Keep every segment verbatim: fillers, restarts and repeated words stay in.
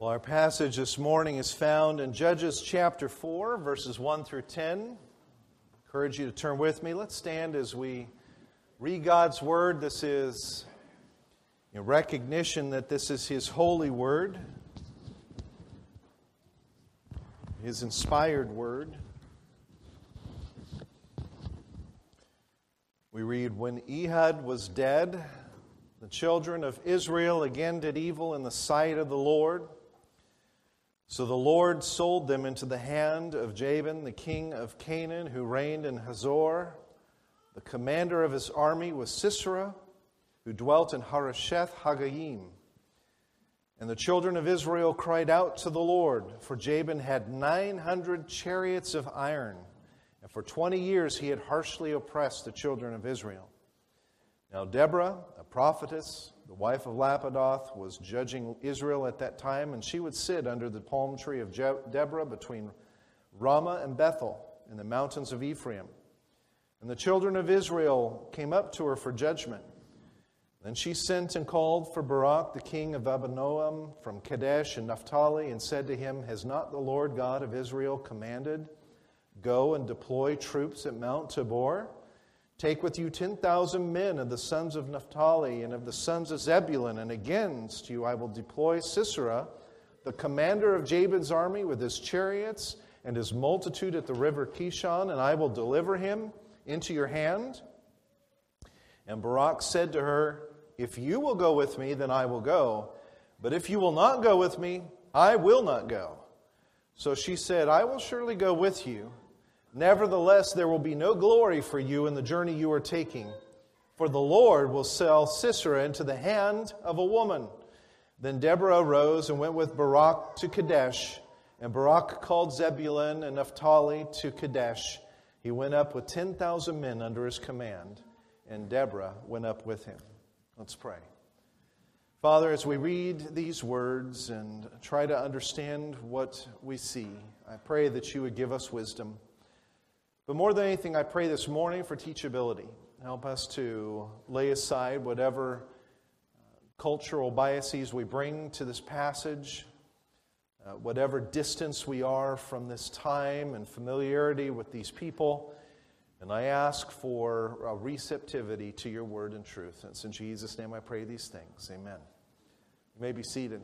Well, our passage this morning is found in Judges chapter four, verses one through ten. I encourage you to turn with me. Let's stand as we read God's Word. This is in recognition that this is His holy Word, His inspired Word. We read, "When Ehud was dead, the children of Israel again did evil in the sight of the Lord. So the Lord sold them into the hand of Jabin, the king of Canaan, who reigned in Hazor. The commander of his army was Sisera, who dwelt in Harosheth Haggayim. And the children of Israel cried out to the Lord, for Jabin had nine hundred chariots of iron, and for twenty years he had harshly oppressed the children of Israel. Now Deborah, a prophetess, the wife of Lapidoth, was judging Israel at that time, and she would sit under the palm tree of Je- Deborah between Ramah and Bethel in the mountains of Ephraim. And the children of Israel came up to her for judgment. Then she sent and called for Barak, the king of Abinoam, from Kadesh and Naphtali, and said to him, Has not the Lord God of Israel commanded, Go and deploy troops at Mount Tabor? Take with you ten thousand men of the sons of Naphtali and of the sons of Zebulun, and against you I will deploy Sisera, the commander of Jabin's army, with his chariots and his multitude at the river Kishon, and I will deliver him into your hand. And Barak said to her, If you will go with me, then I will go. But if you will not go with me, I will not go. So she said, I will surely go with you. Nevertheless, there will be no glory for you in the journey you are taking, for the Lord will sell Sisera into the hand of a woman. Then Deborah arose and went with Barak to Kadesh, and Barak called Zebulun and Naphtali to Kadesh. He went up with ten thousand men under his command, and Deborah went up with him." Let's pray. Father, as we read these words and try to understand what we see, I pray that you would give us wisdom. But more than anything, I pray this morning for teachability. Help us to lay aside whatever cultural biases we bring to this passage, uh, whatever distance we are from this time and familiarity with these people. And I ask for a receptivity to your word and truth. And it's in Jesus' name I pray these things. Amen. You may be seated.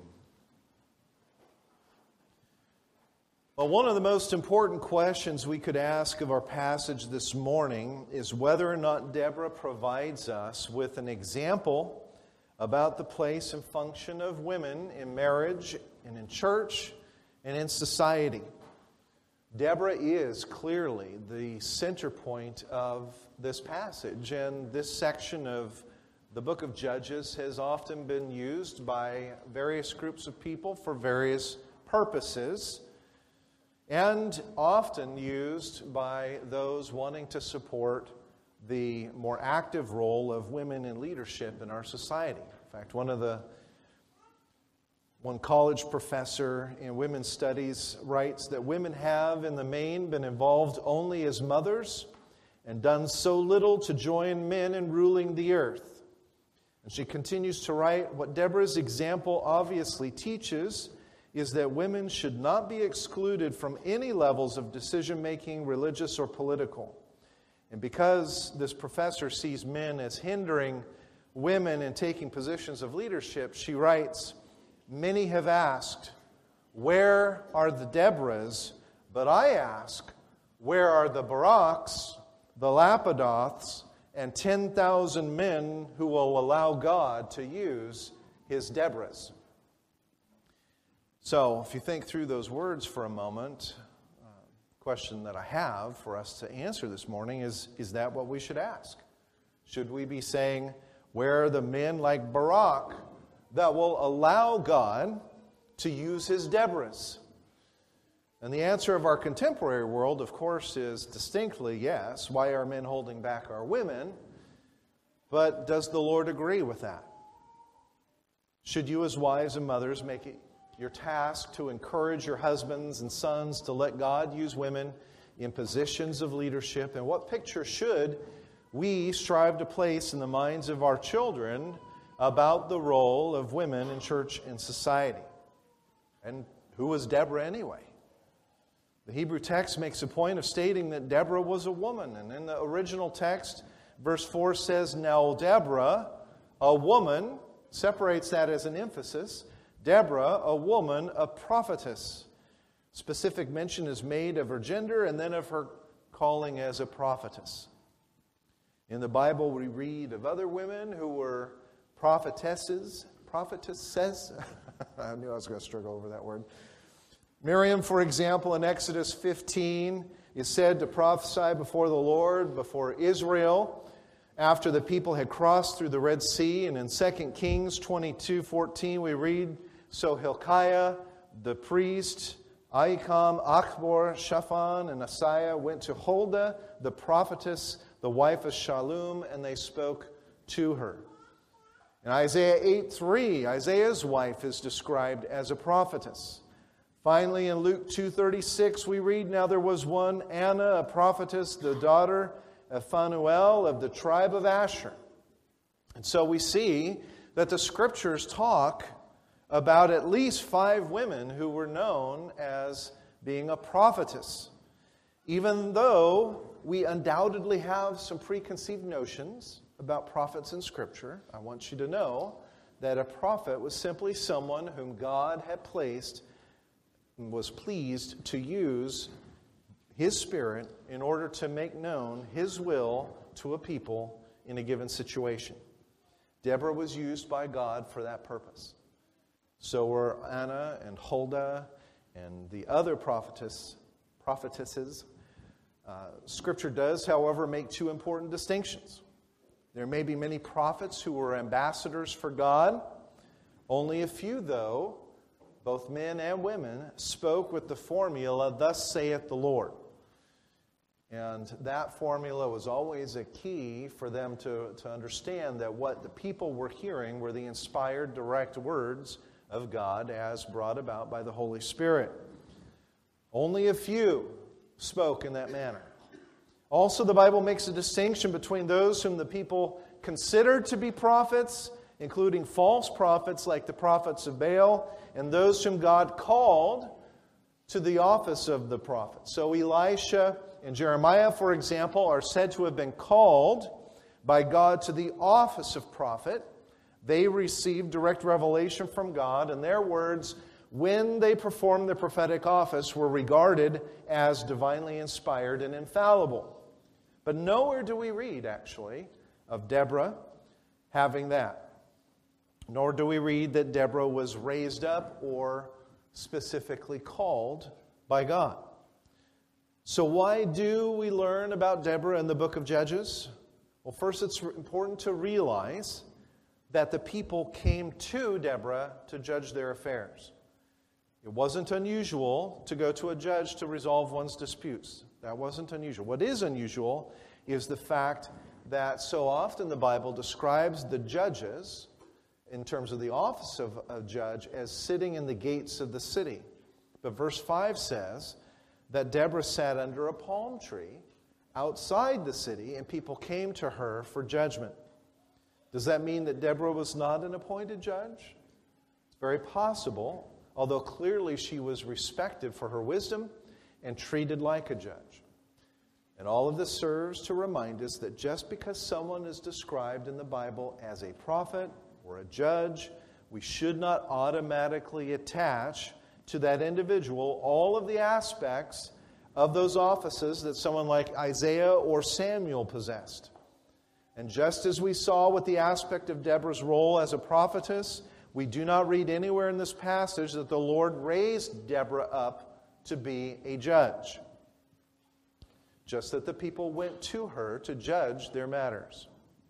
Well, one of the most important questions we could ask of our passage this morning is whether or not Deborah provides us with an example about the place and function of women in marriage and in church and in society. Deborah is clearly the center point of this passage, and this section of the book of Judges has often been used by various groups of people for various purposes, and often used by those wanting to support the more active role of women in leadership in our society. In fact, one of the one college professor in women's studies writes that women have, in the main, been involved only as mothers and done so little to join men in ruling the earth. And she continues to write, what Deborah's example obviously teaches is that women should not be excluded from any levels of decision-making, religious or political. And because this professor sees men as hindering women in taking positions of leadership, she writes, many have asked, where are the Deborahs? But I ask, where are the Baraks, the Lapidoths, and ten thousand men who will allow God to use his Deborahs? So, if you think through those words for a moment, the uh, question that I have for us to answer this morning is, is that what we should ask? Should we be saying, where are the men like Barak that will allow God to use his Deborahs? And the answer of our contemporary world, of course, is distinctly yes. Why are men holding back our women? But does the Lord agree with that? Should you as wives and mothers make it your task to encourage your husbands and sons to let God use women in positions of leadership? And what picture should we strive to place in the minds of our children about the role of women in church and society? And who was Deborah anyway? The Hebrew text makes a point of stating that Deborah was a woman. And in the original text, verse four says, "Now Deborah, a woman," separates that as an emphasis. Deborah, a woman, a prophetess. Specific mention is made of her gender and then of her calling as a prophetess. In the Bible, we read of other women who were prophetesses. Prophetesses? I knew I was going to struggle over that word. Miriam, for example, in Exodus fifteen, is said to prophesy before the Lord, before Israel, after the people had crossed through the Red Sea. And in Second Kings twenty-two fourteen, we read, "So Hilkiah, the priest, Ahikam, Achbor, Shaphan, and Asaiah went to Huldah, the prophetess, the wife of Shallum, and they spoke to her." In Isaiah eight three, Isaiah's wife is described as a prophetess. Finally, in Luke two thirty-six, we read, "Now there was one, Anna, a prophetess, the daughter of Phanuel of the tribe of Asher." And so we see that the Scriptures talk about at least five women who were known as being a prophetess. Even though we undoubtedly have some preconceived notions about prophets in Scripture, I want you to know that a prophet was simply someone whom God had placed and was pleased to use His Spirit in order to make known His will to a people in a given situation. Deborah was used by God for that purpose. So were Anna and Huldah and the other prophetess, prophetesses. Uh, Scripture does, however, make two important distinctions. There may be many prophets who were ambassadors for God. Only a few, though, both men and women, spoke with the formula, "Thus saith the Lord." And that formula was always a key for them to, to understand that what the people were hearing were the inspired, direct words of God as brought about by the Holy Spirit. Only a few spoke in that manner. Also, the Bible makes a distinction between those whom the people considered to be prophets, including false prophets like the prophets of Baal, and those whom God called to the office of the prophet. So Elisha and Jeremiah, for example, are said to have been called by God to the office of prophet. They received direct revelation from God, and their words, when they performed the prophetic office, were regarded as divinely inspired and infallible. But nowhere do we read, actually, of Deborah having that. Nor do we read that Deborah was raised up or specifically called by God. So why do we learn about Deborah in the book of Judges? Well, first, it's important to realize that the people came to Deborah to judge their affairs. It wasn't unusual to go to a judge to resolve one's disputes. That wasn't unusual. What is unusual is the fact that so often the Bible describes the judges, in terms of the office of a judge, as sitting in the gates of the city. But verse five says that Deborah sat under a palm tree outside the city, and people came to her for judgment. Does that mean that Deborah was not an appointed judge? It's very possible, although clearly she was respected for her wisdom and treated like a judge. And all of this serves to remind us that just because someone is described in the Bible as a prophet or a judge, we should not automatically attach to that individual all of the aspects of those offices that someone like Isaiah or Samuel possessed. And just as we saw with the aspect of Deborah's role as a prophetess, we do not read anywhere in this passage that the Lord raised Deborah up to be a judge. Just that the people went to her to judge their matters.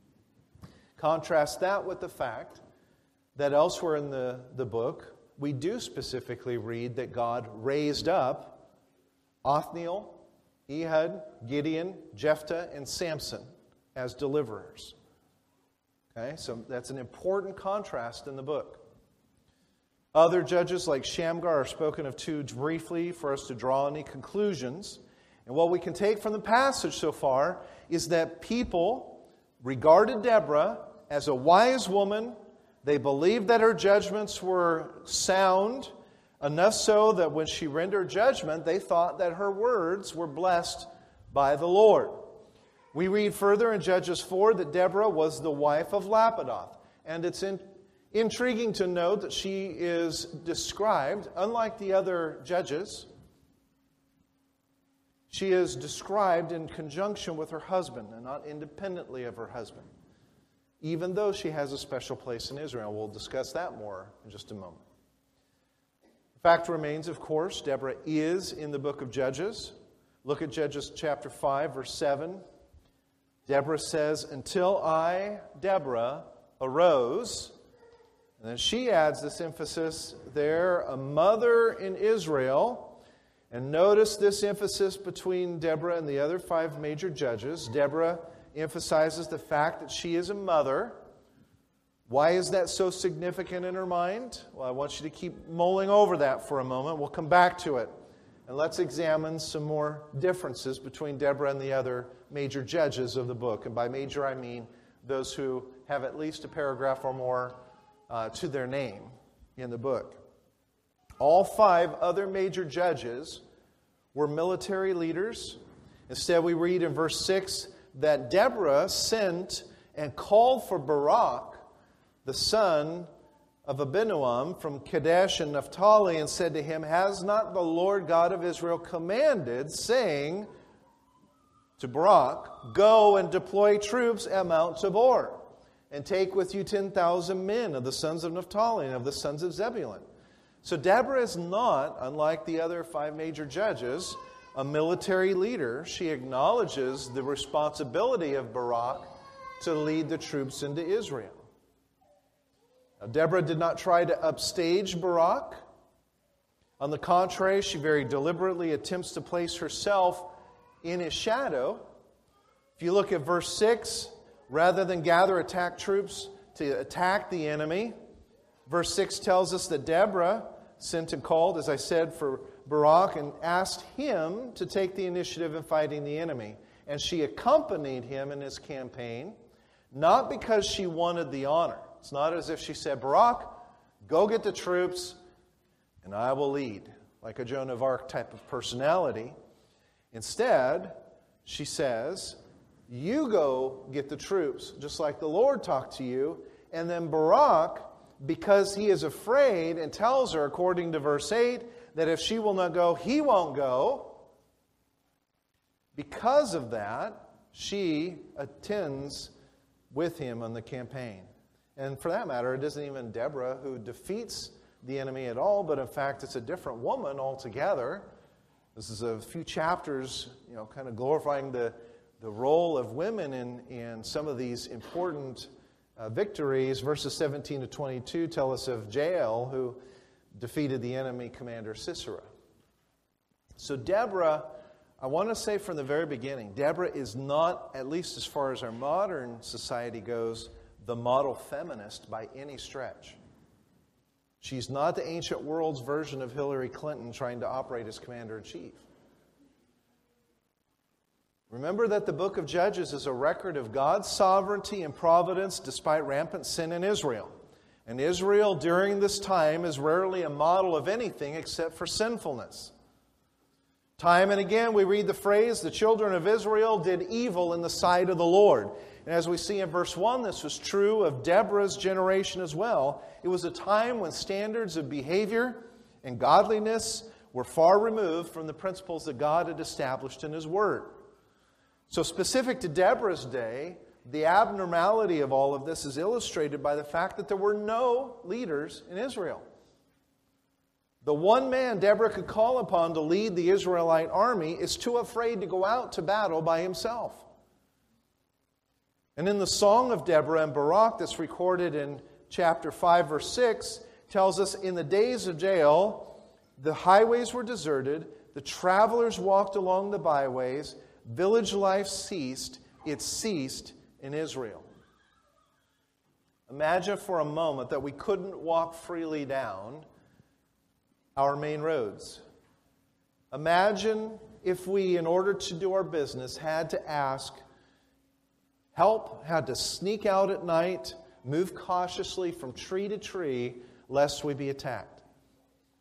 Contrast that with the fact that elsewhere in the, the book, we do specifically read that God raised up Othniel, Ehud, Gideon, Jephthah, and Samson as deliverers. Okay, so that's an important contrast in the book. Other judges like Shamgar are spoken of too briefly for us to draw any conclusions. And what we can take from the passage so far is that people regarded Deborah as a wise woman. They believed that her judgments were sound, Enough so that when she rendered judgment, they thought that her words were blessed by the Lord. We read further in Judges four that Deborah was the wife of Lapidoth. And it's in, intriguing to note that she is described, unlike the other judges, she is described in conjunction with her husband and not independently of her husband, even though she has a special place in Israel. We'll discuss that more in just a moment. The fact remains, of course, Deborah is in the book of Judges. Look at Judges chapter five, verse seven. Deborah says, "Until I, Deborah, arose," and then she adds this emphasis there, "a mother in Israel." And notice this emphasis between Deborah and the other five major judges. Deborah emphasizes the fact that she is a mother. Why is that so significant in her mind? Well, I want you to keep mulling over that for a moment. We'll come back to it. And let's examine some more differences between Deborah and the other major judges of the book. And by major, I mean those who have at least a paragraph or more uh, to their name in the book. All five other major judges were military leaders. Instead, we read in verse six that Deborah sent and called for Barak, the son of Abinoam from Kadesh and Naphtali, and said to him, "Has not the Lord God of Israel commanded, saying to Barak, 'Go and deploy troops at Mount Tabor, and take with you ten thousand men of the sons of Naphtali and of the sons of Zebulun?'" So Deborah is not, unlike the other five major judges, a military leader. She acknowledges the responsibility of Barak to lead the troops into Israel. Now, Deborah did not try to upstage Barak. On the contrary, she very deliberately attempts to place herself in his shadow. If you look at verse six, rather than gather attack troops to attack the enemy, verse six tells us that Deborah sent and called, as I said, for Barak and asked him to take the initiative in fighting the enemy. And she accompanied him in his campaign, not because she wanted the honor. It's not as if she said, "Barak, go get the troops and I will lead," like a Joan of Arc type of personality. Instead, she says, "You go get the troops, just like the Lord talked to you." And then Barak, because he is afraid, and tells her, according to verse eight, that if she will not go, he won't go. Because of that, she attends with him on the campaign. And for that matter, it isn't even Deborah who defeats the enemy at all, but in fact, it's a different woman altogether. This is a few chapters, you know, kind of glorifying the, the role of women in, in some of these important Uh, victories. Verses seventeen to twenty-two tell us of Jael, who defeated the enemy commander Sisera. So Deborah, I want to say from the very beginning, Deborah is not, at least as far as our modern society goes, the model feminist by any stretch. She's not the ancient world's version of Hillary Clinton trying to operate as commander-in-chief. Remember that the book of Judges is a record of God's sovereignty and providence despite rampant sin in Israel. And Israel during this time is rarely a model of anything except for sinfulness. Time and again we read the phrase, "The children of Israel did evil in the sight of the Lord." And as we see in verse one, this was true of Deborah's generation as well. It was a time when standards of behavior and godliness were far removed from the principles that God had established in His Word. So specific to Deborah's day, the abnormality of all of this is illustrated by the fact that there were no leaders in Israel. The one man Deborah could call upon to lead the Israelite army is too afraid to go out to battle by himself. And in the Song of Deborah and Barak that's recorded in chapter five, verse six, tells us, "In the days of Jael, the highways were deserted, the travelers walked along the byways, village life ceased, it ceased in Israel." Imagine for a moment that we couldn't walk freely down our main roads. Imagine if we, in order to do our business, had to ask help, had to sneak out at night, move cautiously from tree to tree, lest we be attacked.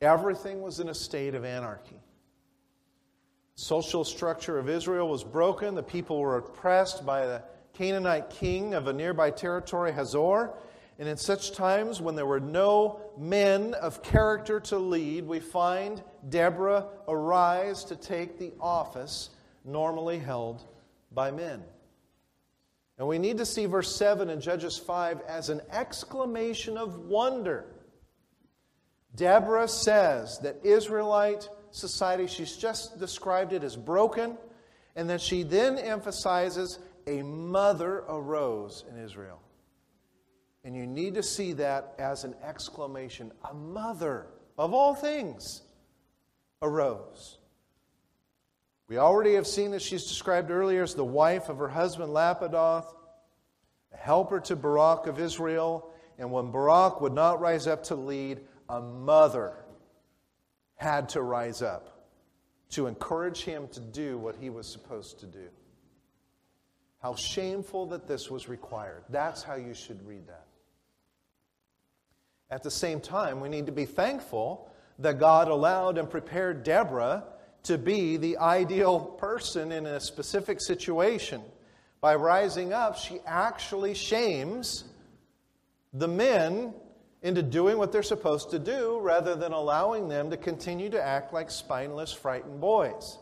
Everything was in a state of anarchy. Social structure of Israel was broken. The people were oppressed by the Canaanite king of a nearby territory, Hazor. And in such times when there were no men of character to lead, we find Deborah arise to take the office normally held by men. And we need to see verse seven in Judges five as an exclamation of wonder. Deborah says that Israelite society, she's just described it as broken, and that she then emphasizes a mother arose in Israel. And you need to see that as an exclamation. A mother, of all things, arose. We already have seen that she's described earlier as the wife of her husband Lapidoth, a helper to Barak of Israel, and when Barak would not rise up to lead, a mother had to rise up to encourage him to do what he was supposed to do. How shameful that this was required. That's how you should read that. At the same time, we need to be thankful that God allowed and prepared Deborah to be the ideal person in a specific situation. By rising up, she actually shames the men into doing what they're supposed to do rather than allowing them to continue to act like spineless, frightened boys.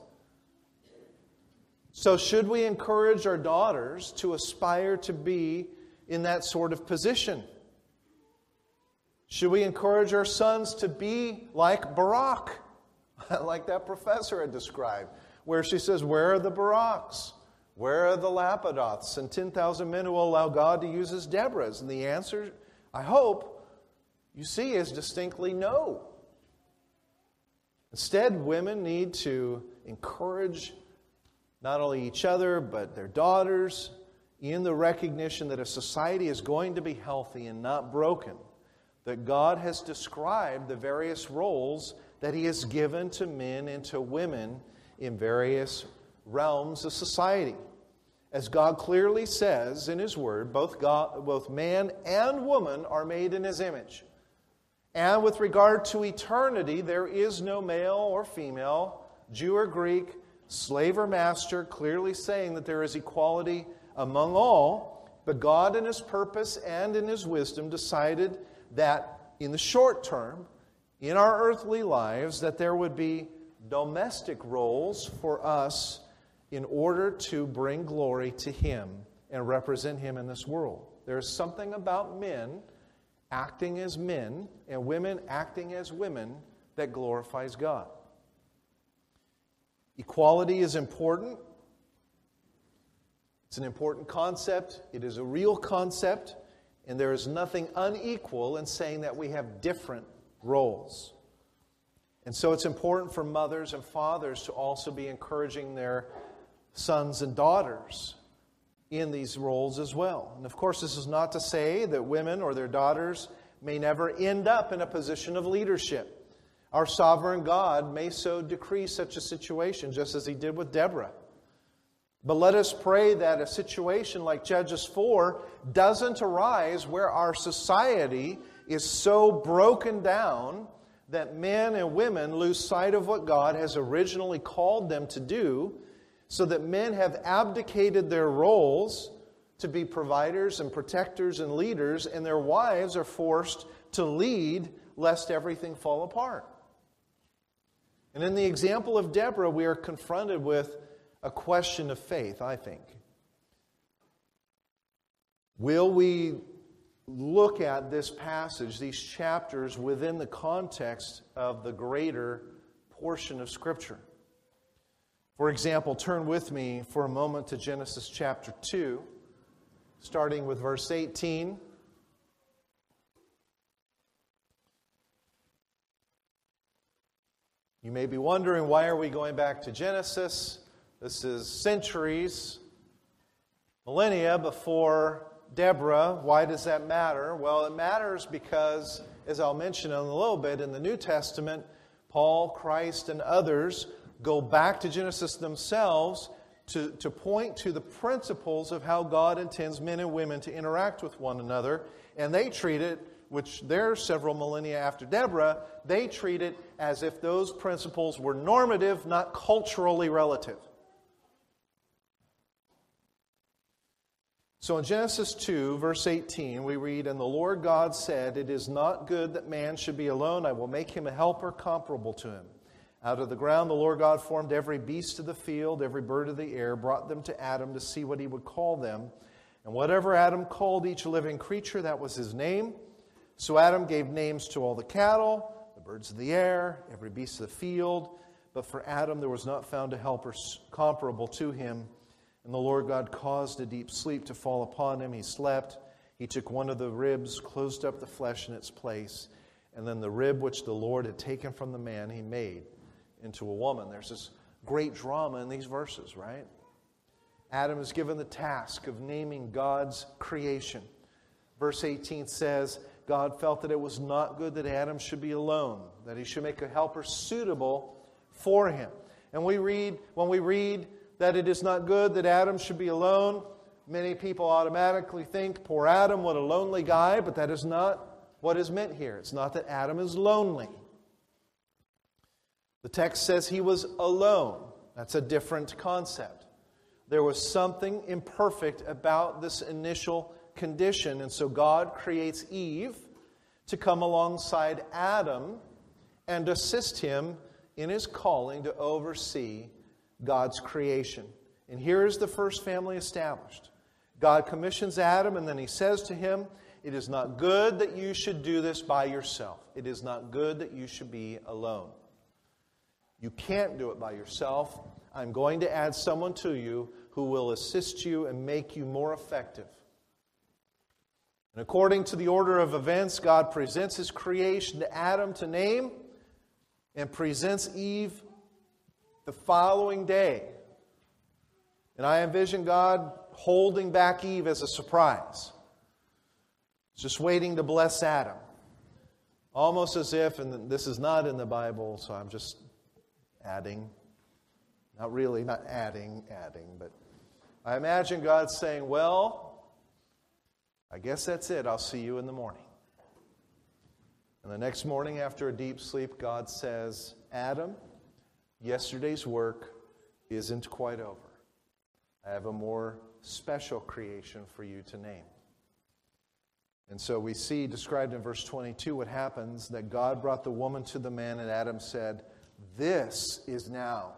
So should we encourage our daughters to aspire to be in that sort of position? Should we encourage our sons to be like Barak, like that professor had described, where she says, where are the Baraks? Where are the Lapidoths? And ten thousand men who will allow God to use as Deborahs? And the answer, I hope, you see, is distinctly no. Instead, women need to encourage not only each other, but their daughters in the recognition that if society is going to be healthy and not broken, that God has described the various roles that He has given to men and to women in various realms of society. As God clearly says in His Word, both God, both man and woman are made in His image. And with regard to eternity, there is no male or female, Jew or Greek, slave or master, clearly saying that there is equality among all. But God in His purpose and in His wisdom decided that in the short term, in our earthly lives, that there would be domestic roles for us in order to bring glory to Him and represent Him in this world. There is something about men acting as men and women acting as women that glorifies God. Equality is important. It's an important concept. It is a real concept. And there is nothing unequal in saying that we have different roles. And so it's important for mothers and fathers to also be encouraging their sons and daughters in these roles as well. And of course, this is not to say that women or their daughters may never end up in a position of leadership. Our sovereign God may so decree such a situation, just as He did with Deborah. But let us pray that a situation like Judges four doesn't arise where our society is so broken down that men and women lose sight of what God has originally called them to do, so that men have abdicated their roles to be providers and protectors and leaders, and their wives are forced to lead lest everything fall apart. And in the example of Deborah, we are confronted with a question of faith, I think. Will we look at this passage, these chapters, within the context of the greater portion of Scripture? For example, turn with me for a moment to Genesis chapter two, starting with verse eighteen. You may be wondering, why are we going back to Genesis? This is centuries, millennia before Deborah. Why does that matter? Well, it matters because, as I'll mention in a little bit, in the New Testament, Paul, Christ, and others go back to Genesis themselves to, to point to the principles of how God intends men and women to interact with one another. And they treat it which they're several millennia after Deborah, they treat it as if those principles were normative, not culturally relative. So in Genesis two, verse eighteen, we read, "And the Lord God said, It is not good that man should be alone. I will make him a helper comparable to him. Out of the ground the Lord God formed every beast of the field, every bird of the air, brought them to Adam to see what he would call them. And whatever Adam called each living creature, that was his name. So Adam gave names to all the cattle, the birds of the air, every beast of the field. But for Adam there was not found a helper comparable to him. And the Lord God caused a deep sleep to fall upon him. He slept. He took one of the ribs, closed up the flesh in its place. And then the rib which the Lord had taken from the man, he made into a woman." There's this great drama in these verses, right? Adam is given the task of naming God's creation. Verse eighteen says, God felt that it was not good that Adam should be alone, that he should make a helper suitable for him. And we read, when we read that it is not good that Adam should be alone, many people automatically think, poor Adam, what a lonely guy, but that is not what is meant here. It's not that Adam is lonely. The text says he was alone. That's a different concept. There was something imperfect about this initial condition, and so God creates Eve to come alongside Adam and assist him in his calling to oversee God's creation. And here is the first family established. God commissions Adam, and then he says to him, "It is not good that you should do this by yourself. It is not good that you should be alone. You can't do it by yourself. I'm going to add someone to you who will assist you and make you more effective." And according to the order of events, God presents his creation to Adam to name and presents Eve the following day. And I envision God holding back Eve as a surprise, just waiting to bless Adam. Almost as if, and this is not in the Bible, so I'm just adding. Not really, not adding, adding, but I imagine God saying, "Well, I guess that's it. I'll see you in the morning." And the next morning, after a deep sleep, God says, "Adam, yesterday's work isn't quite over. I have a more special creation for you to name." And so we see described in verse twenty-two what happens, that God brought the woman to the man, and Adam said, "This is now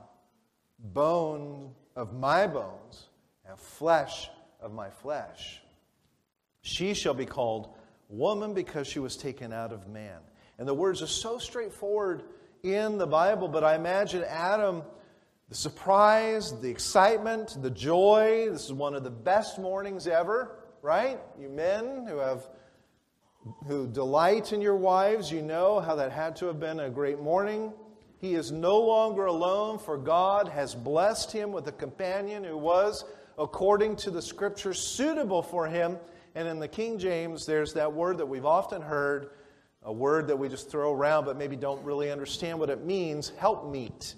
bone of my bones and flesh of my flesh. She shall be called woman because she was taken out of man." And the words are so straightforward in the Bible, but I imagine Adam, the surprise, the excitement, the joy. This is one of the best mornings ever, right? You men who have who delight in your wives, you know how that had to have been a great morning. He is no longer alone, for God has blessed him with a companion who was, according to the Scriptures, suitable for him. And in the King James, there's that word that we've often heard, a word that we just throw around but maybe don't really understand what it means, helpmeet.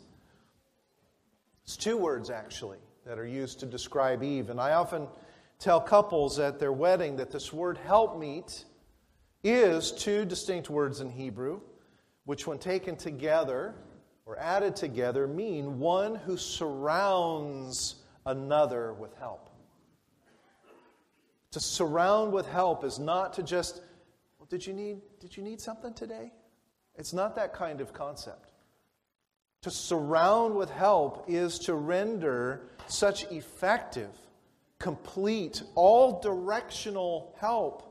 It's two words, actually, that are used to describe Eve. And I often tell couples at their wedding that this word helpmeet is two distinct words in Hebrew, which when taken together or added together mean one who surrounds another with help. To surround with help is not to just, well, did you need, did you need something today? It's not that kind of concept. To surround with help is to render such effective, complete, all-directional help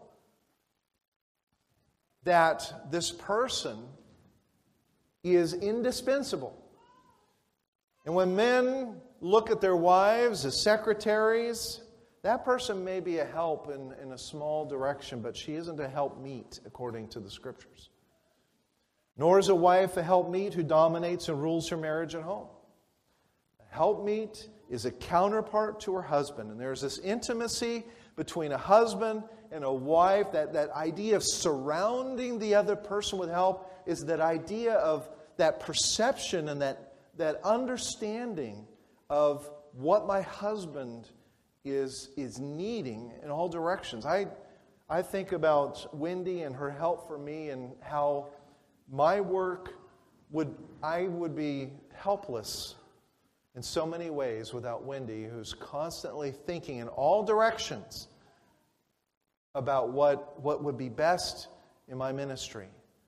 that this person is indispensable. And when men look at their wives as secretaries, that person may be a help in, in a small direction, but she isn't a helpmeet according to the Scriptures. Nor is a wife a helpmeet who dominates and rules her marriage and home. A helpmeet is a counterpart to her husband. And there's this intimacy between a husband and a wife. That, that idea of surrounding the other person with help is that idea of that perception and that, that understanding of what my husband is, is needing in all directions. I, I think about Wendy and her help for me and how my work would, I would be helpless in so many ways without Wendy, who's constantly thinking in all directions about what, what would be best in my ministry.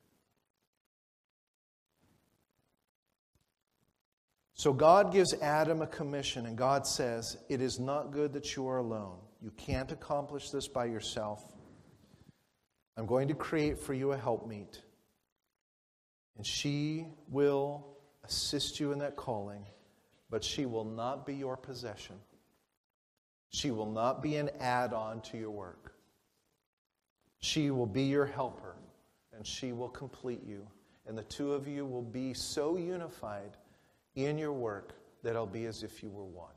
So God gives Adam a commission, and God says, it is not good that you are alone. You can't accomplish this by yourself. I'm going to create for you a helpmeet, and she will assist you in that calling, but she will not be your possession. She will not be an add-on to your work. She will be your helper, and she will complete you. And the two of you will be so unified in your work that it'll be as if you were one.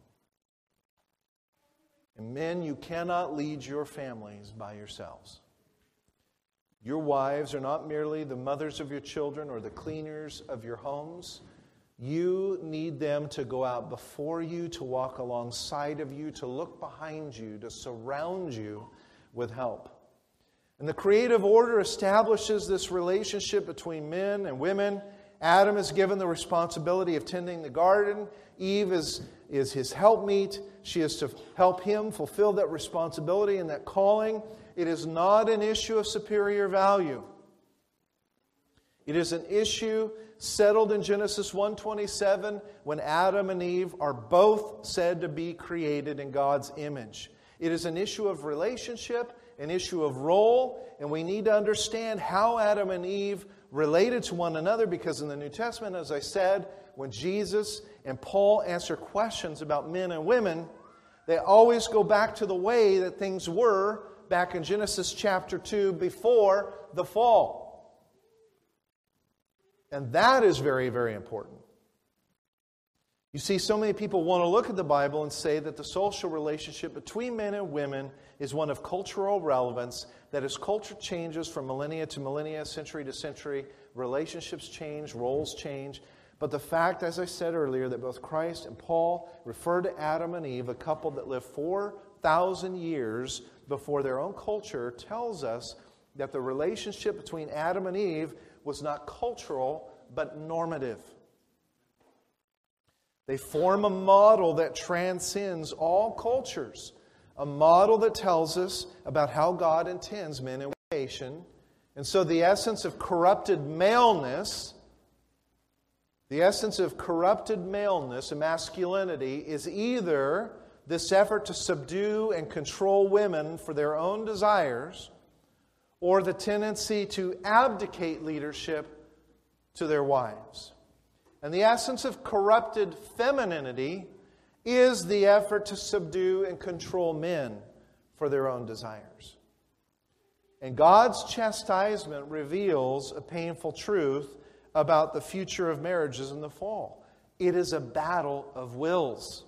And men, you cannot lead your families by yourselves. Your wives are not merely the mothers of your children or the cleaners of your homes. You need them to go out before you, to walk alongside of you, to look behind you, to surround you with help. And the creative order establishes this relationship between men and women. Adam is given the responsibility of tending the garden. Eve is, is his helpmeet. She is to help him fulfill that responsibility and that calling. It is not an issue of superior value. It is an issue settled in Genesis one twenty-seven when Adam and Eve are both said to be created in God's image. It is an issue of relationship, an issue of role, and we need to understand how Adam and Eve related to one another, because in the New Testament, as I said, when Jesus and Paul answer questions about men and women, they always go back to the way that things were back in Genesis chapter two before the fall. And that is very, very important. You see, so many people want to look at the Bible and say that the social relationship between men and women is one of cultural relevance, that as culture changes from millennia to millennia, century to century, relationships change, roles change. But the fact, as I said earlier, that both Christ and Paul refer to Adam and Eve, a couple that lived four thousand years before their own culture, tells us that the relationship between Adam and Eve was not cultural, but normative. They form a model that transcends all cultures, a model that tells us about how God intends men and women. And so the essence of corrupted maleness, the essence of corrupted maleness and masculinity is either this effort to subdue and control women for their own desires, or the tendency to abdicate leadership to their wives. And the essence of corrupted femininity is the effort to subdue and control men for their own desires. And God's chastisement reveals a painful truth about the future of marriages in the fall. It is a battle of wills.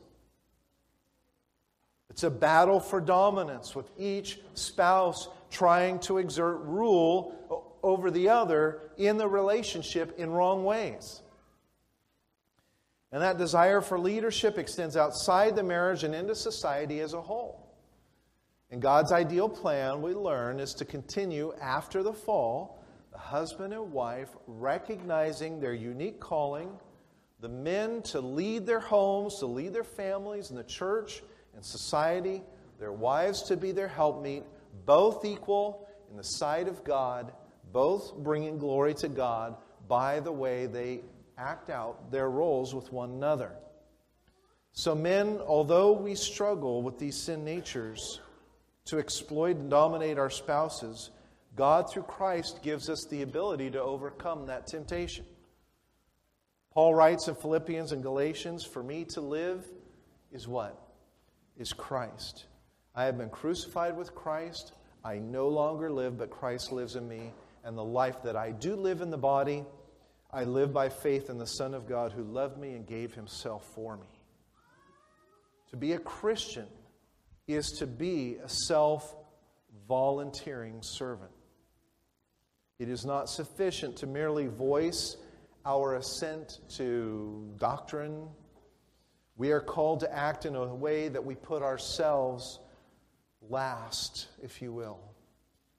It's a battle for dominance, with each spouse trying to exert rule over the other in the relationship in wrong ways. And that desire for leadership extends outside the marriage and into society as a whole. And God's ideal plan, we learn, is to continue after the fall, the husband and wife recognizing their unique calling, the men to lead their homes, to lead their families in the church and society, their wives to be their helpmeet, both equal in the sight of God, both bringing glory to God by the way they act out their roles with one another. So men, although we struggle with these sin natures to exploit and dominate our spouses, God through Christ gives us the ability to overcome that temptation. Paul writes in Philippians and Galatians, "For me to live is what? Is Christ. I have been crucified with Christ. I no longer live, but Christ lives in me. And the life that I do live in the body, I live by faith in the Son of God who loved me and gave himself for me." To be a Christian is to be a self-volunteering servant. It is not sufficient to merely voice our assent to doctrine. We are called to act in a way that we put ourselves last, if you will.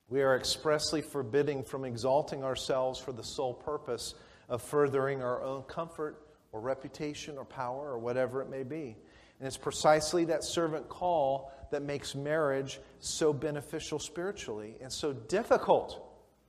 We are expressly forbidding from exalting ourselves for the sole purpose of furthering our own comfort or reputation or power or whatever it may be. And it's precisely that servant call that makes marriage so beneficial spiritually and so difficult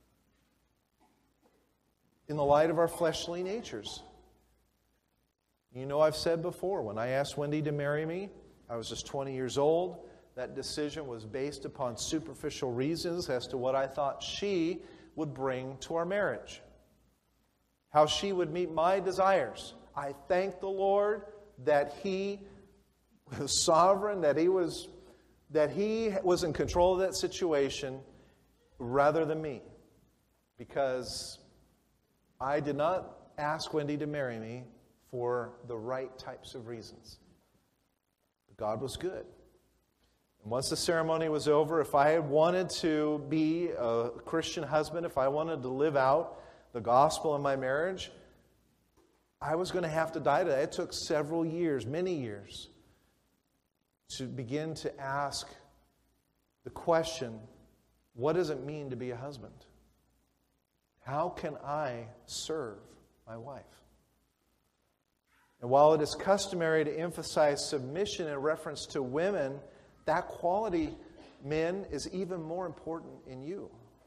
in the light of our fleshly natures. You know, I've said before, when I asked Wendy to marry me, I was just twenty years old. That decision was based upon superficial reasons as to what I thought she would bring to our marriage, how she would meet my desires. I thank the Lord that He was sovereign, that He was, that He was in control of that situation rather than me, because I did not ask Wendy to marry me for the right types of reasons. But God was good. And once the ceremony was over, if I had wanted to be a Christian husband, if I wanted to live out the gospel in my marriage, I was going to have to die to that. It took several years, many years, to begin to ask the question, what does it mean to be a husband? How can I serve my wife? And while it is customary to emphasize submission in reference to women, that quality, men, is even more important in you.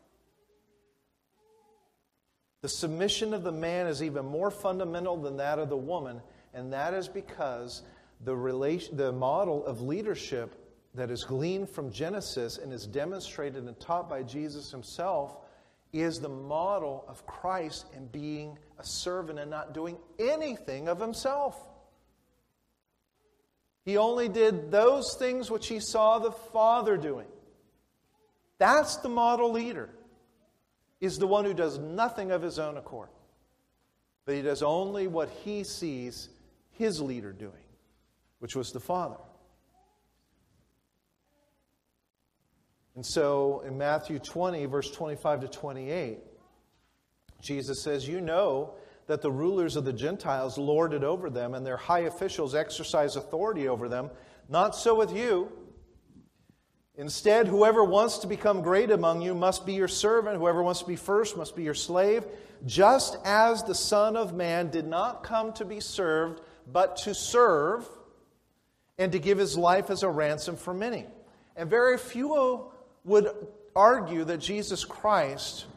The submission of the man is even more fundamental than that of the woman, and that is because the relation, the model of leadership that is gleaned from Genesis and is demonstrated and taught by Jesus Himself is the model of Christ in being a servant and not doing anything of Himself. He only did those things which He saw the Father doing. That's the model leader, is the one who does nothing of his own accord, but he does only what he sees his leader doing, which was the Father. And so in Matthew twenty, verse twenty-five to twenty-eight, Jesus says, you know that the rulers of the Gentiles lord it over them, and their high officials exercise authority over them. Not so with you. Instead, whoever wants to become great among you must be your servant. Whoever wants to be first must be your slave. Just as the Son of Man did not come to be served, but to serve, and to give His life as a ransom for many. And very few would argue that Jesus Christ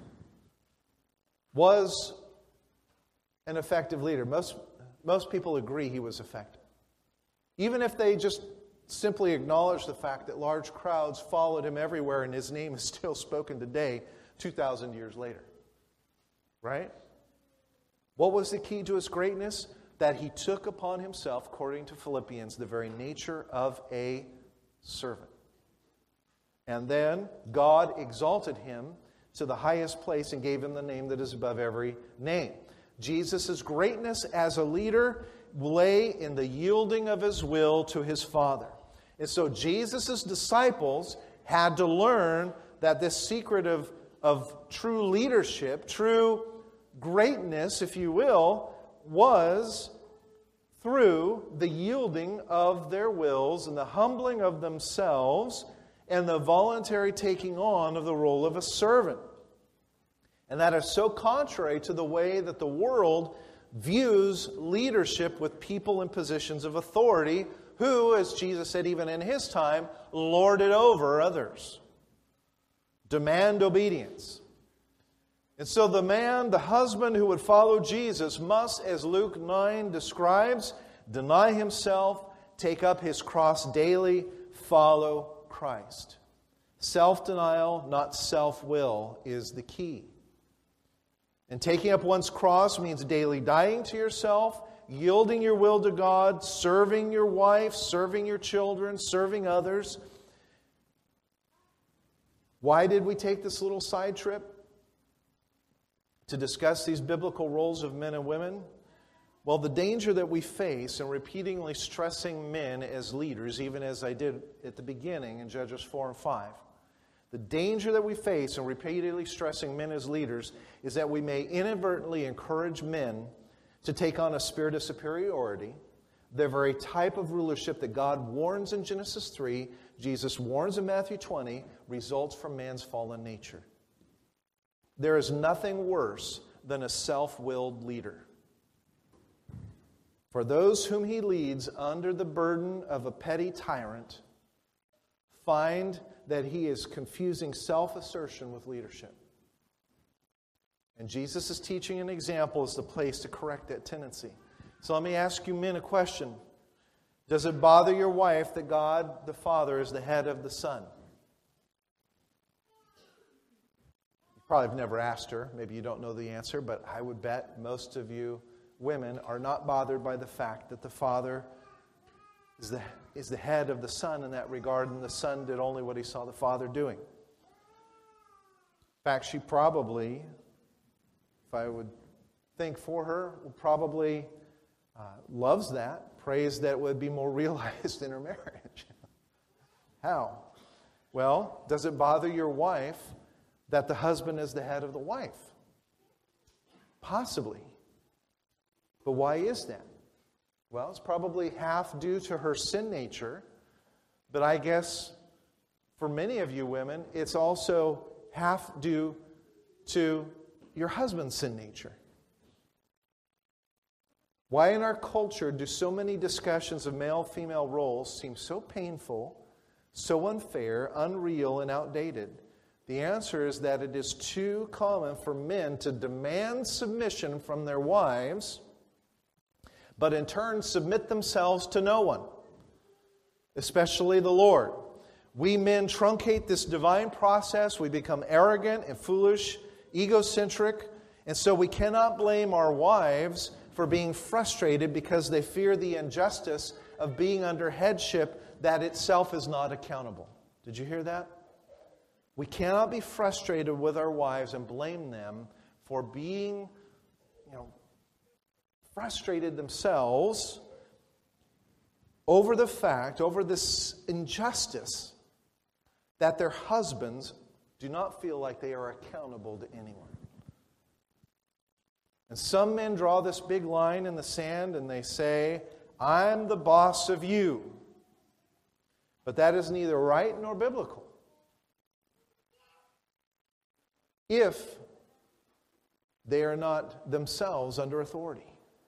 was an effective leader. Most, most people agree He was effective. Even if they just simply acknowledge the fact that large crowds followed Him everywhere and His name is still spoken today, two thousand years later. Right? What was the key to His greatness? That He took upon Himself, according to Philippians, the very nature of a servant. And then God exalted Him to the highest place and gave Him the name that is above every name. Jesus' greatness as a leader lay in the yielding of His will to His Father. And so Jesus' disciples had to learn that this secret of, of true leadership, true greatness, if you will, was through the yielding of their wills and the humbling of themselves and the voluntary taking on of the role of a servant. And that is so contrary to the way that the world views leadership with people in positions of authority who, as Jesus said even in His time, lord it over others. Demand obedience. And so the man, the husband who would follow Jesus must, as Luke nine describes, deny himself, take up his cross daily, follow Christ. Self-denial, not self-will, is the key. And taking up one's cross means daily dying to yourself, yielding your will to God, serving your wife, serving your children, serving others. Why did we take this little side trip? To discuss these biblical roles of men and women? Well, the danger that we face in repeatedly stressing men as leaders, even as I did at the beginning in Judges four and five, the danger that we face in repeatedly stressing men as leaders is that we may inadvertently encourage men to take on a spirit of superiority, the very type of rulership that God warns in Genesis three, Jesus warns in Matthew twenty, results from man's fallen nature. There is nothing worse than a self-willed leader. For those whom he leads under the burden of a petty tyrant find that he is confusing self-assertion with leadership. And Jesus' teaching and example is the place to correct that tendency. So let me ask you men a question. Does it bother your wife that God the Father is the head of the Son? You probably have never asked her. Maybe you don't know the answer, but I would bet most of you women are not bothered by the fact that the Father is the, is the head of the Son in that regard, and the Son did only what he saw the Father doing. In fact, she probably, if I would think for her, probably uh, loves that, prays that it would be more realized in her marriage. How? Well, does it bother your wife that the husband is the head of the wife? Possibly. But why is that? Well, it's probably half due to her sin nature, but I guess for many of you women, it's also half due to your husband's sin nature. Why in our culture do so many discussions of male-female roles seem so painful, so unfair, unreal, and outdated? The answer is that it is too common for men to demand submission from their wives, but in turn submit themselves to no one, especially the Lord. We men truncate this divine process. We become arrogant and foolish, egocentric, and so we cannot blame our wives for being frustrated because they fear the injustice of being under headship that itself is not accountable. Did you hear that? We cannot be frustrated with our wives and blame them for being, you know, frustrated themselves over the fact, over this injustice, that their husbands do not feel like they are accountable to anyone. And some men draw this big line in the sand and they say, I'm the boss of you. But that is neither right nor biblical. If they are not themselves under authority.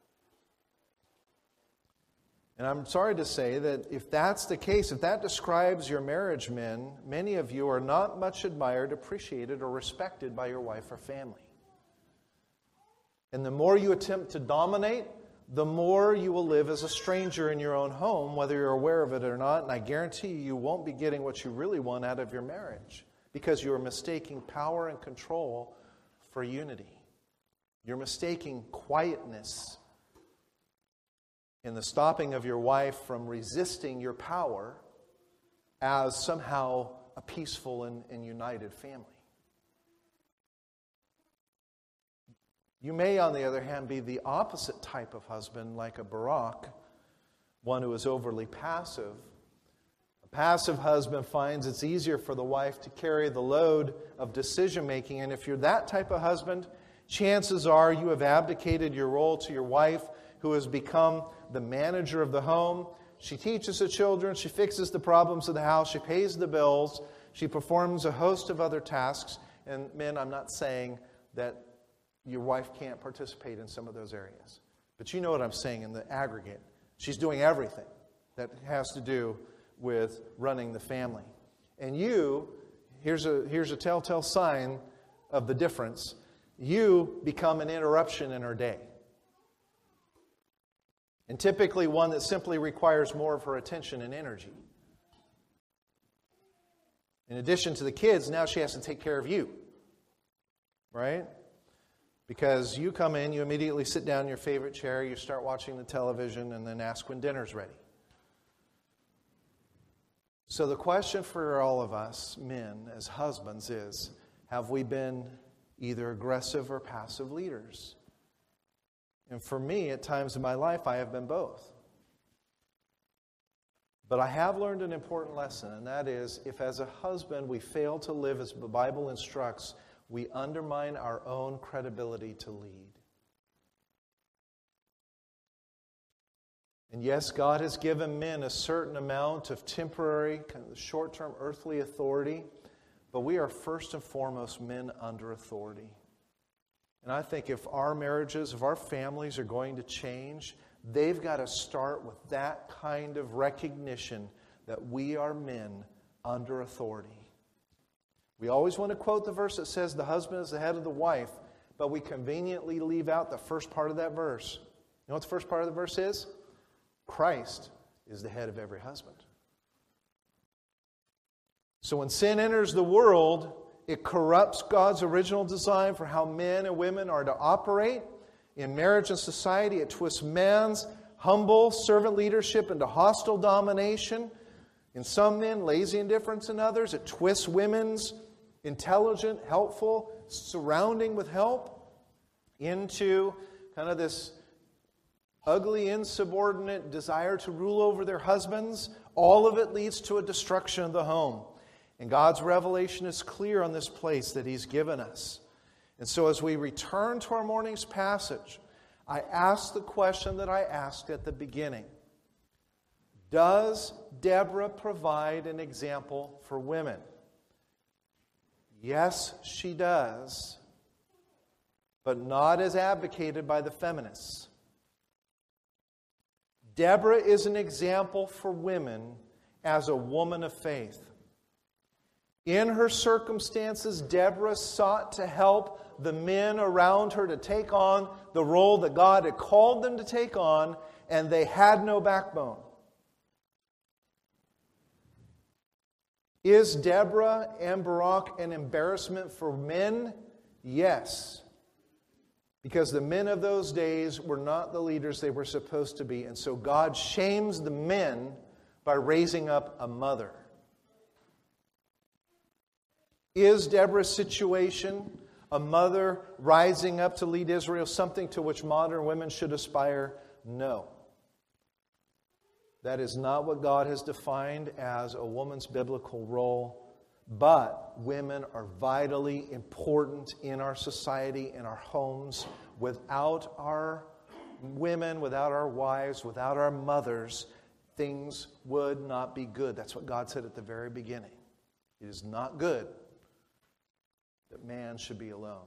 And I'm sorry to say that if that's the case, if that describes your marriage, men, many of you are not much admired, appreciated, or respected by your wife or family. And the more you attempt to dominate, the more you will live as a stranger in your own home, whether you're aware of it or not. And I guarantee you, you won't be getting what you really want out of your marriage because you are mistaking power and control for unity. You're mistaking quietness in the stopping of your wife from resisting your power as somehow a peaceful and, and united family. You may, on the other hand, be the opposite type of husband, like a Barak, one who is overly passive. A passive husband finds it's easier for the wife to carry the load of decision-making, and if you're that type of husband, chances are you have abdicated your role to your wife, who has become the manager of the home. She teaches the children, she fixes the problems of the house, she pays the bills, she performs a host of other tasks. And men, I'm not saying that your wife can't participate in some of those areas. But you know what I'm saying in the aggregate. She's doing everything that has to do with running the family. And you, here's a, here's a telltale sign of the difference. You become an interruption in her day. And typically one that simply requires more of her attention and energy. In addition to the kids, now she has to take care of you. Right? Because you come in, you immediately sit down in your favorite chair, you start watching the television, and then ask when dinner's ready. So the question for all of us men as husbands is, have we been either aggressive or passive leaders? And for me, at times in my life, I have been both. But I have learned an important lesson, and that is, if as a husband we fail to live as the Bible instructs, we undermine our own credibility to lead. And yes, God has given men a certain amount of temporary, kind of short-term earthly authority, but we are first and foremost men under authority. And I think if our marriages, if our families are going to change, they've got to start with that kind of recognition that we are men under authority. We always want to quote the verse that says the husband is the head of the wife, but we conveniently leave out the first part of that verse. You know what the first part of the verse is? Christ is the head of every husband. So when sin enters the world, it corrupts God's original design for how men and women are to operate in marriage and society. It twists man's humble servant leadership into hostile domination. In some men, lazy indifference in others. It twists women's intelligent, helpful, surrounding with help into kind of this ugly, insubordinate desire to rule over their husbands. All of it leads to a destruction of the home. And God's revelation is clear on this place that He's given us. And so as we return to our morning's passage, I ask the question that I asked at the beginning. Does Deborah provide an example for women? Yes, she does, but not as advocated by the feminists. Deborah is an example for women as a woman of faith. In her circumstances, Deborah sought to help the men around her to take on the role that God had called them to take on, and they had no backbone. Is Deborah and Barak an embarrassment for men? Yes. Because the men of those days were not the leaders they were supposed to be. And so God shames the men by raising up a mother. Is Deborah's situation, a mother rising up to lead Israel, something to which modern women should aspire? No. That is not what God has defined as a woman's biblical role. But women are vitally important in our society, in our homes. Without our women, without our wives, without our mothers, things would not be good. That's what God said at the very beginning. It is not good that man should be alone.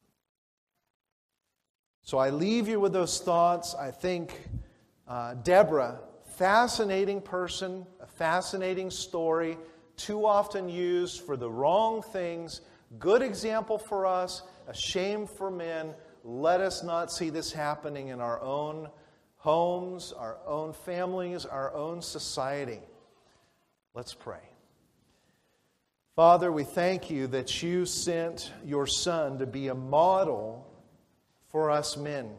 So I leave you with those thoughts. I think uh, Deborah, fascinating person, a fascinating story, too often used for the wrong things, good example for us, a shame for men. Let us not see this happening in our own homes, our own families, our own society. Let's pray. Father, we thank you that you sent your Son to be a model for us men,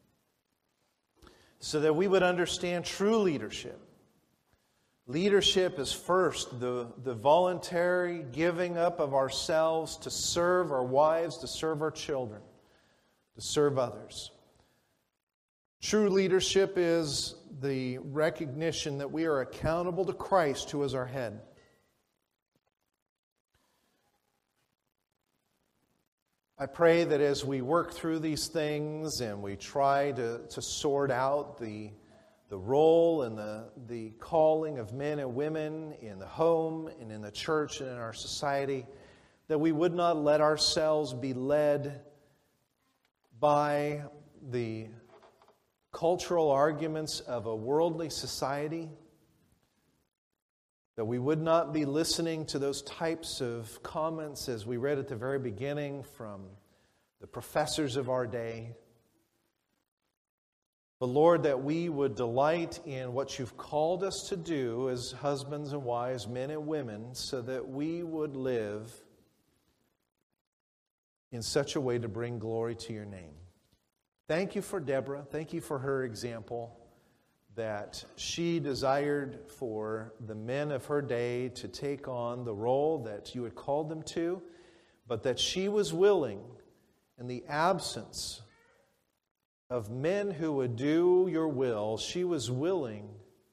so that we would understand true leadership. Leadership is first the, the voluntary giving up of ourselves to serve our wives, to serve our children, to serve others. True leadership is the recognition that we are accountable to Christ, who is our head. I pray that as we work through these things and we try to, to sort out the, the role and the, the calling of men and women in the home and in the church and in our society, that we would not let ourselves be led by the cultural arguments of a worldly society, that we would not be listening to those types of comments, as we read at the very beginning, from the professors of our day. But Lord, that we would delight in what you've called us to do as husbands and wives, men and women, so that we would live in such a way to bring glory to your name. Thank you for Deborah. Thank you for her example, that she desired for the men of her day to take on the role that you had called them to, but that she was willing, in the absence of men who would do your will, she was willing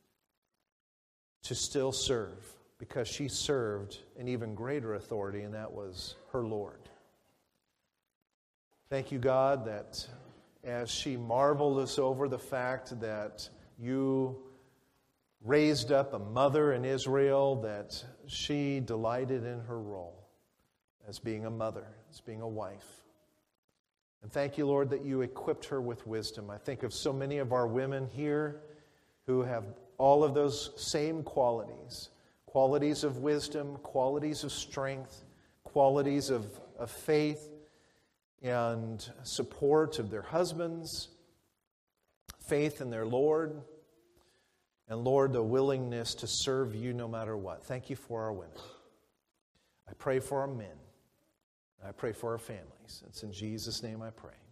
to still serve, because she served an even greater authority, and that was her Lord. Thank you, God, that as she marveled us over the fact that you raised up a mother in Israel, that she delighted in her role as being a mother, as being a wife. And thank you, Lord, that you equipped her with wisdom. I think of so many of our women here who have all of those same qualities. Qualities of wisdom, qualities of strength, qualities of, of faith and support of their husbands, faith in their Lord, and Lord, the willingness to serve you no matter what. Thank you for our women. I pray for our men. I pray for our families. It's in Jesus' name I pray.